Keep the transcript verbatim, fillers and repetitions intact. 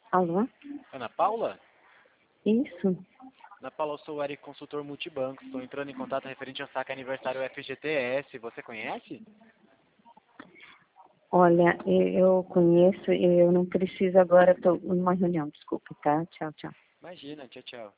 Alô? Ana Paula? Isso? Ana Paula, eu sou o Eric, consultor multibanco. Estou entrando em contato referente ao saque aniversário F G T S. Você conhece? Olha, e- eu conheço, e eu não preciso agora, estou numa reunião, desculpe, tá? Tchau, tchau. Imagina, tchau, tchau.